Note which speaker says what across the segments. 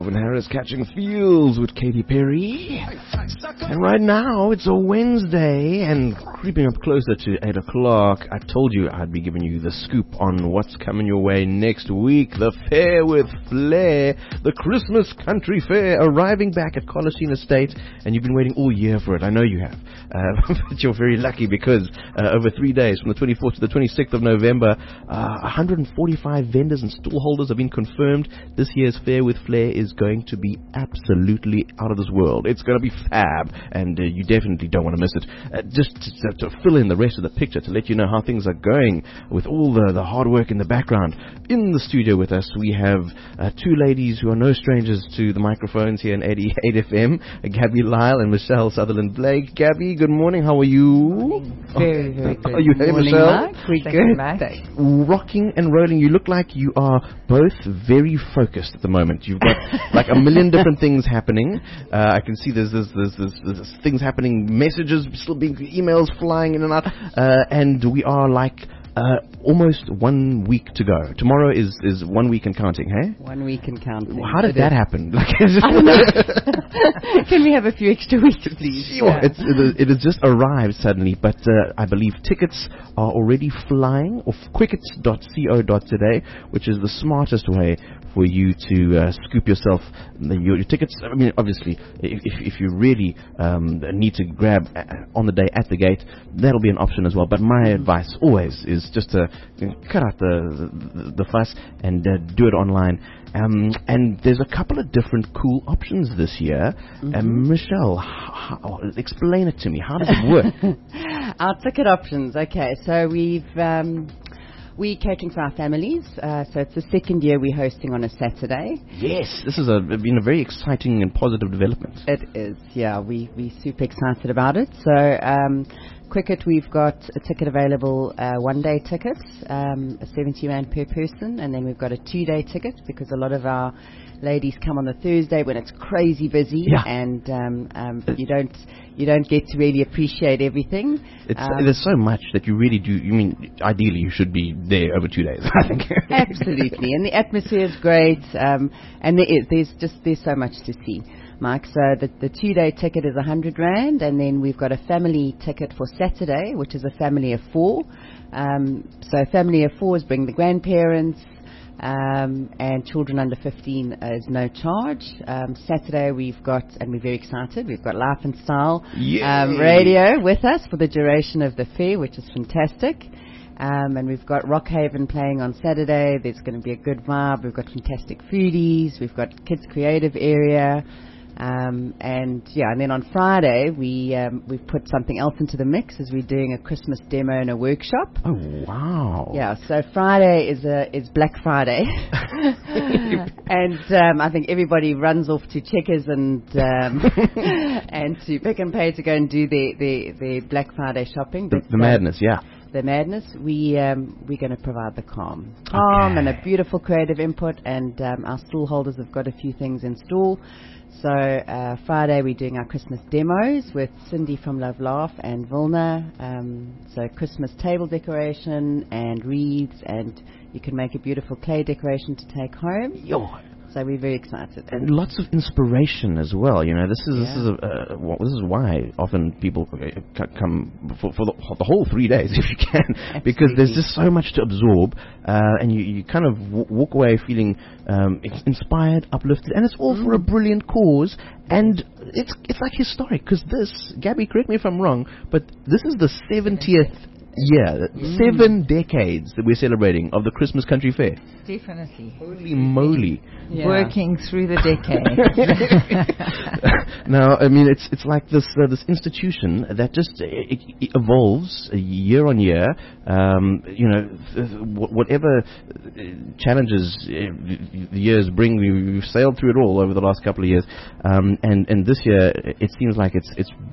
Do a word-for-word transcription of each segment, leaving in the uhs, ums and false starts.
Speaker 1: Calvin Harris catching feels with Katy Perry. And right now it's a Wednesday and creeping up closer to eight o'clock. I told you I'd be giving you the scoop on what's coming your way next week. The Fair with Flair, the Christmas Country Fair, arriving back at Colosine Estate, and you've been waiting all year for it. I know you have. Uh, but you're very lucky because uh, over three days, from the twenty-fourth to the twenty-sixth of November, uh, one hundred forty-five vendors and stall holders have been confirmed. This year's Fair with Flair is going to be absolutely out of this world. It's going to be fab, and uh, you definitely don't want to miss it. Uh, just to, to fill in the rest of the picture, to let you know how things are going with all the, the hard work in the background. In the studio with us, we have uh, two ladies who are no strangers to the microphones here in eighty-eight F M, Gabby Lyle and Michelle Sutherland Blake. Gabby, good morning. How are you?
Speaker 2: Very, very good.
Speaker 1: Are you hey,
Speaker 2: morning,
Speaker 1: Michelle?
Speaker 2: Mark. We good.
Speaker 1: Rocking and rolling. You look like you are both very focused at the moment. You've got like a million different things happening. Uh, I can see there's there's, there's there's there's things happening, messages still being, emails flying in and out, uh, and we are like uh, almost one week to go. Tomorrow is, is one week and counting, hey?
Speaker 2: One week and counting.
Speaker 1: How did
Speaker 2: it
Speaker 1: that
Speaker 2: is.
Speaker 1: happen?
Speaker 2: I don't know. Can we have a few extra weeks, please?
Speaker 1: Sure. Yeah. It's, it, is, it has just arrived suddenly, but uh, I believe tickets are already flying off quickets dot co dot za, which is the smartest way for you to uh, scoop yourself the, your, your tickets. I mean, obviously, if, if you really um, need to grab on the day at the gate, that'll be an option as well. But my mm-hmm. advice always is just to you know, cut out the, the, the fuss and uh, do it online. Um, and there's a couple of different cool options this year. Mm-hmm. Um, Michelle, how, explain it to me. How does it work?
Speaker 2: Our ticket options. Okay, so we've... Um, We're catering for our families, uh, so it's the second year we're hosting on a Saturday.
Speaker 1: Yes, this has a, been a very exciting and positive development.
Speaker 2: It is, yeah. We, we're super excited about it. So, um, Quicket, we've got a ticket available, uh, one-day tickets, um, a seventy rand per person, and then we've got a two-day ticket because a lot of our ladies come on the Thursday when it's crazy busy,
Speaker 1: yeah.
Speaker 2: and um, um, you don't you don't get to really appreciate everything.
Speaker 1: It's,
Speaker 2: um,
Speaker 1: there's so much that you really do. You mean ideally you should be there over two days, I think.
Speaker 2: Absolutely, and the atmosphere is great, um, and there is, there's just there's so much to see, Mike. So the, the two-day ticket is one hundred rand, and then we've got a family ticket for Saturday, which is a family of four. Um, so a family of four is bring the grandparents, um, and children under fifteen is no charge. Um, Saturday we've got, and we're very excited, we've got Life and Style um, radio with us for the duration of the fair, which is fantastic. Um, and we've got Rockhaven playing on Saturday. There's going to be a good vibe. We've got fantastic foodies. We've got kids' creative area. Um, and yeah, and then on Friday we um, we've put something else into the mix as we're doing a Christmas demo and a workshop.
Speaker 1: Oh wow!
Speaker 2: Yeah, so Friday is a is Black Friday, and um, I think everybody runs off to Checkers and um, and to Pick and Pay to go and do their their, their Black Friday shopping.
Speaker 1: The, the madness, yeah.
Speaker 2: The madness. We um, we're going to provide the calm, calm, okay. and a beautiful creative input. And um, our stall holders have got a few things in store. So uh, Friday we're doing our Christmas demos with Cindy from Love Laugh and Vilna. Um, so Christmas table decoration and wreaths, and you can make a beautiful clay decoration to take home.
Speaker 1: Yo.
Speaker 2: So we're very excited,
Speaker 1: and lots of inspiration as well. You know, this is
Speaker 2: yeah.
Speaker 1: this is a, uh, well, this is why often people come for, for, the, for the whole three days if you can,
Speaker 2: Absolutely.
Speaker 1: Because there's just so much to absorb, uh, and you, you kind of w- walk away feeling um, inspired, uplifted, and it's all mm. for a brilliant cause. And it's it's like historic because this, Gabby, correct me if I'm wrong, but this is the seventieth. Yeah, mm. seven decades that we're celebrating of the Christmas Country Fair.
Speaker 3: Definitely.
Speaker 1: Holy moly.
Speaker 3: Yeah. Working through the decade.
Speaker 1: Now, I mean, it's it's like this uh, this institution that just it, it evolves year on year. Um, you know, th- whatever challenges the years bring, we, we've sailed through it all over the last couple of years. Um, and, and this year, it seems like it's it's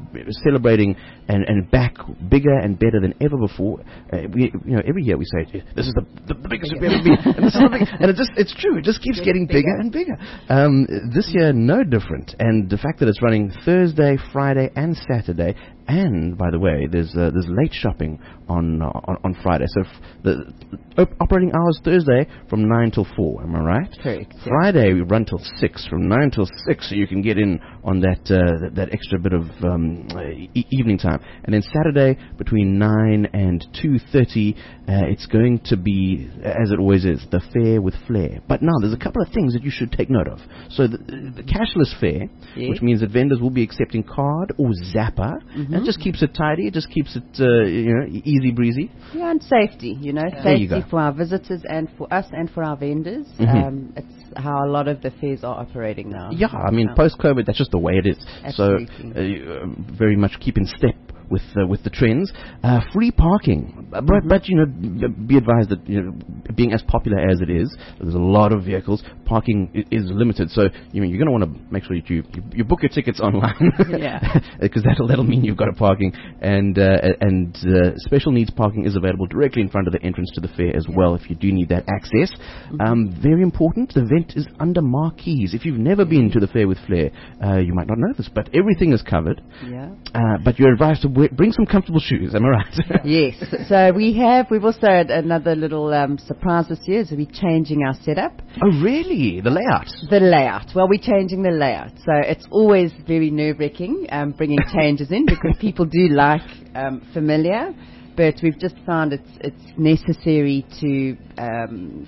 Speaker 1: celebrating and, and back bigger and better than ever before. Uh, we, you know, every year we say this is the, the, the biggest we've ever been, and this is the big, and it just it's true. It just keeps getting bigger and bigger. Um, this year, no different. And the fact that it's running Thursday, Friday, and Saturday. And by the way, there's uh, there's late shopping on uh, on, on Friday. So f- the op- operating hours Thursday from nine till four. Am I right?
Speaker 2: Correct.
Speaker 1: Friday we run till six, from nine till six, so you can get in on that uh, that, that extra bit of um, e- evening time. And then Saturday between nine and two thirty, uh, it's going to be, as it always is, the fair with flair. But now there's a couple of things that you should take note of. So the, the cashless fair,
Speaker 2: yes.
Speaker 1: which means that vendors will be accepting card or Zapper. Mm-hmm. It just keeps it tidy. It just keeps it, uh, you know, easy breezy.
Speaker 2: Yeah, and safety. You know,
Speaker 1: There
Speaker 2: safety
Speaker 1: you go.
Speaker 2: for our visitors and for us and for our vendors.
Speaker 1: Mm-hmm.
Speaker 2: Um, it's how a lot of the fairs are operating now.
Speaker 1: Yeah, I mean,
Speaker 2: Um,
Speaker 1: post-COVID, that's just the way it is.
Speaker 2: Absolutely.
Speaker 1: So, uh, you, uh, very much keep in step with uh, with the trends. Uh, free parking, uh, but,
Speaker 2: Mm-hmm.
Speaker 1: but you know, b- be advised that, you know, being as popular as it is, there's a lot of vehicles. Parking I- is limited, so you know, you're going to want to make sure that you, you you book your tickets online,
Speaker 2: Yeah.
Speaker 1: because that'll that'll mean you've got a parking. And uh, and uh, special needs parking is available directly in front of the entrance to the fair as well, if you do need that access.
Speaker 2: Mm-hmm.
Speaker 1: Um, very important, the event is under marquees. If you've never been to the fair with Flair, uh, you might not know this, but everything is covered.
Speaker 2: Yeah.
Speaker 1: Uh, but you're advised to wear, bring some comfortable shoes. Am I right?
Speaker 2: Yes. So we have, we've also had another little um, surprise this year, is we're changing our setup.
Speaker 1: Oh, really? The layout?
Speaker 2: The layout. Well, we're changing the layout. So it's always very nerve-wracking um, bringing changes in, because people do like um, familiar, but we've just found it's it's necessary to um,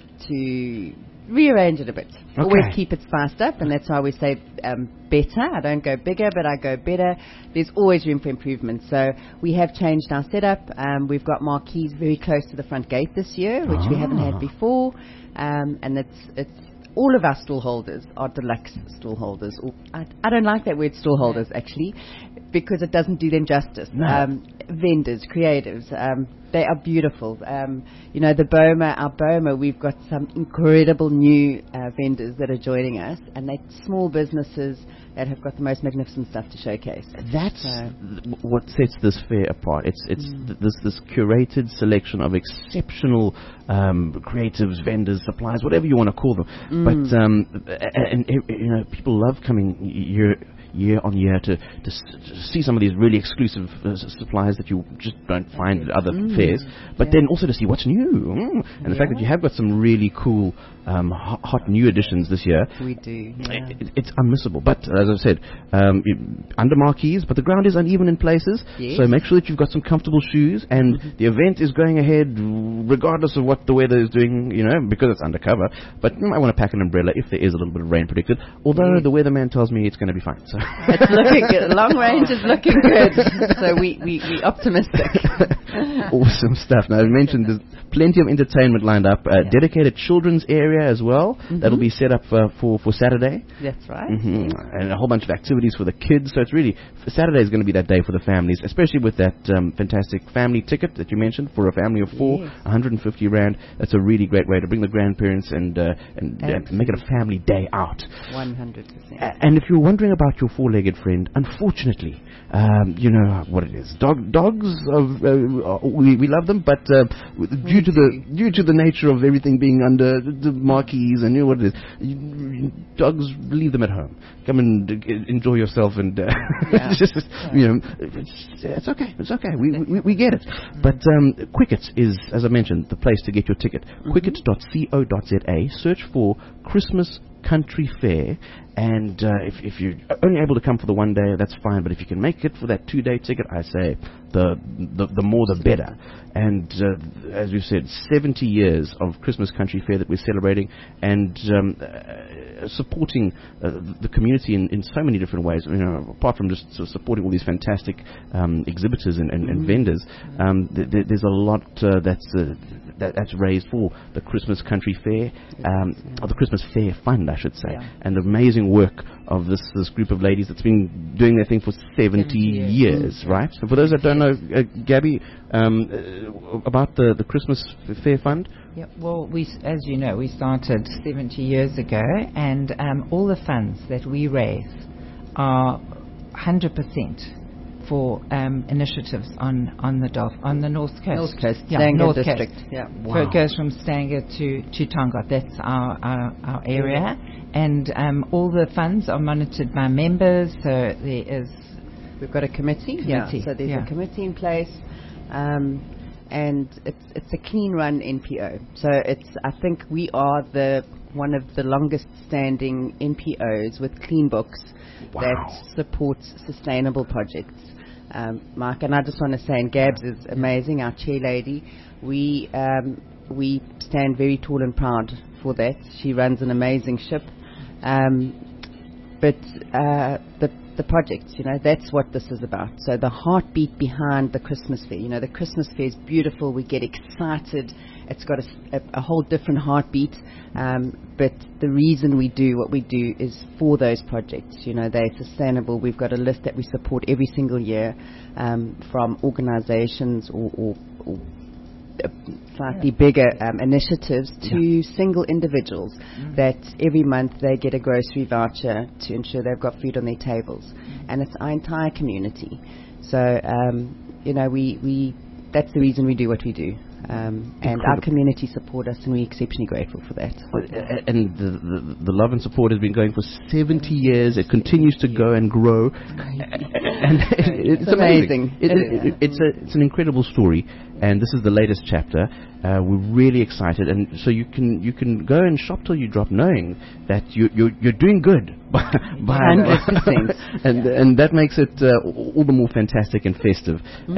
Speaker 2: to rearrange it a bit.
Speaker 1: Okay.
Speaker 2: Always keep it spiced up, and that's why we say um, better. I don't go bigger, but I go better. There's always room for improvement. So we have changed our setup. Um, we've got marquees very close to the front gate this year, which we haven't had
Speaker 1: Ah.
Speaker 2: before, um, and it's it's. All of our stall holders are deluxe stall holders. Or, I, I don't like that word stall holders, actually, because it doesn't do them justice.
Speaker 1: No.
Speaker 2: Um, vendors, creatives, um, they are beautiful. Um, you know, the BOMA, our BOMA, we've got some incredible new uh, vendors that are joining us, and they're small businesses that have got the most magnificent stuff to showcase.
Speaker 1: That's
Speaker 2: So-
Speaker 1: th- what sets this fair apart. It's it's
Speaker 2: Mm.
Speaker 1: th- this this curated selection of exceptional um, creatives, vendors, suppliers, whatever you want to call them.
Speaker 2: Mm.
Speaker 1: But um, a- and, and you know, people love coming year year on year to, to, s- to see some of these really exclusive uh, s- supplies that you just don't find at other
Speaker 2: Mm.
Speaker 1: fairs. But
Speaker 2: Yeah.
Speaker 1: then also to see what's new. Mm. And the fact that you have got some really cool um, hot, hot new additions this year.
Speaker 2: We do. Yeah.
Speaker 1: It, it, it's unmissable. But as I said, um, you, under marquees, but the ground is uneven in places.
Speaker 2: Yes.
Speaker 1: So make sure that you've got some comfortable shoes, and
Speaker 2: Mm-hmm.
Speaker 1: the event is going ahead regardless of what the weather is doing, you know, because it's undercover. But you might want to pack an umbrella if there is a little bit of rain predicted. Although
Speaker 2: Yes.
Speaker 1: the weatherman tells me it's going to be fine. So
Speaker 2: It's looking good. Long range is looking good. So we, we, we optimistic.
Speaker 1: awesome stuff. Now, I mentioned there's plenty of entertainment lined up. Uh,
Speaker 2: Yeah.
Speaker 1: Dedicated children's area as well.
Speaker 2: Mm-hmm.
Speaker 1: That'll be set up uh, for, for Saturday.
Speaker 2: That's right.
Speaker 1: hmm And a whole bunch of activities for the kids. So it's really, Saturday is going to be that day for the families, especially with that um, fantastic family ticket that you mentioned for a family of four,
Speaker 2: Yes.
Speaker 1: one hundred fifty rand. That's a really great way to bring the grandparents and uh, and uh, make it a family day out.
Speaker 2: one hundred percent.
Speaker 1: A- And if you're wondering about your four-legged friend, unfortunately, um, you know what it is. Dog, dogs, of, uh, we, we love them, but uh, due to the due to the nature of everything being under the marquees and you know what it is, you, dogs, leave them at home. Come and uh, enjoy yourself, and uh,
Speaker 2: Yeah.
Speaker 1: it's just you know, it's, it's okay, it's okay. We we, we get it. But um, Quicket is, as I mentioned, the place to get your ticket.
Speaker 2: Mm-hmm.
Speaker 1: Quicket dot co dot za. Search for Christmas Country Fair, and uh, if, if you're only able to come for the one day, that's fine, but if you can make it for that two-day ticket, I say the the, the more the better. And uh, as we've said, seventy years of Christmas Country Fair that we're celebrating, and um, uh, supporting uh, the community in, in so many different ways, you know, apart from just sort of supporting all these fantastic um, exhibitors and, and, and vendors. Um, th- th- there's a lot uh, that's uh, that, that's raised for the Christmas Country Fair, um, or the Christmas Fair Fund, I should say,
Speaker 2: Yeah.
Speaker 1: and the amazing work of this this group of ladies that's been doing their thing for seventy,
Speaker 3: seventy years.
Speaker 1: years, right? So for those that don't know, uh, Gabby, um, uh, about the, the Christmas Fair Fund.
Speaker 3: Yeah, well, we, s- as you know, we started seventy years ago, and um, all the funds that we raise are one hundred percent for um, initiatives on on the Dolph- on the north coast.
Speaker 2: North Coast,
Speaker 3: yeah,
Speaker 2: Stanger
Speaker 3: north
Speaker 2: district.
Speaker 3: coast.
Speaker 2: Yeah.
Speaker 3: So it goes from Stanger to to Tonga. That's our our, our area, and um, all the funds are monitored by members. So there is.
Speaker 2: We've got a committee.
Speaker 3: committee.
Speaker 2: Yeah. So there's
Speaker 3: yeah.
Speaker 2: a committee in place. Um, and it's it's a clean run N P O. So it's I think we are the one of the longest standing N P Os with clean books
Speaker 1: Wow.
Speaker 2: that supports sustainable projects. Um, Mark, and I just want to say, and Gabs is amazing, our chair lady. We um, we stand very tall and proud for that. She runs an amazing ship. Um, but uh, the the projects, you know, that's what this is about. So the heartbeat behind the Christmas fair, you know, the Christmas fair is beautiful. We get excited. It's got a, a, a whole different heartbeat. Um, but the reason we do what we do is for those projects. You know, they're sustainable. We've got a list that we support every single year, um, from organizations or, or, or uh, slightly
Speaker 3: Yeah.
Speaker 2: bigger um, initiatives to
Speaker 1: Yeah.
Speaker 2: single individuals
Speaker 3: Mm.
Speaker 2: that every month they get a grocery voucher to ensure they've got food on their tables. And it's our entire community. So, um, you know, we, we that's the reason we do what we do. Um, and our
Speaker 1: Incredible.
Speaker 2: community support us, and we're exceptionally grateful for that.
Speaker 1: And the, the, the love and support has been going for seventy years. It continues to go and grow. And it's,
Speaker 2: It's
Speaker 1: amazing.
Speaker 2: amazing.
Speaker 1: It,
Speaker 2: It
Speaker 1: it,
Speaker 2: is.
Speaker 1: it, it's, a, it's an incredible story. And this is the latest chapter. Uh, we're really excited. And so you can you can go and shop till you drop, knowing that you, you're, you're doing good. by, by
Speaker 2: one hundred percent.
Speaker 1: and, and that makes it uh, all the more fantastic and festive.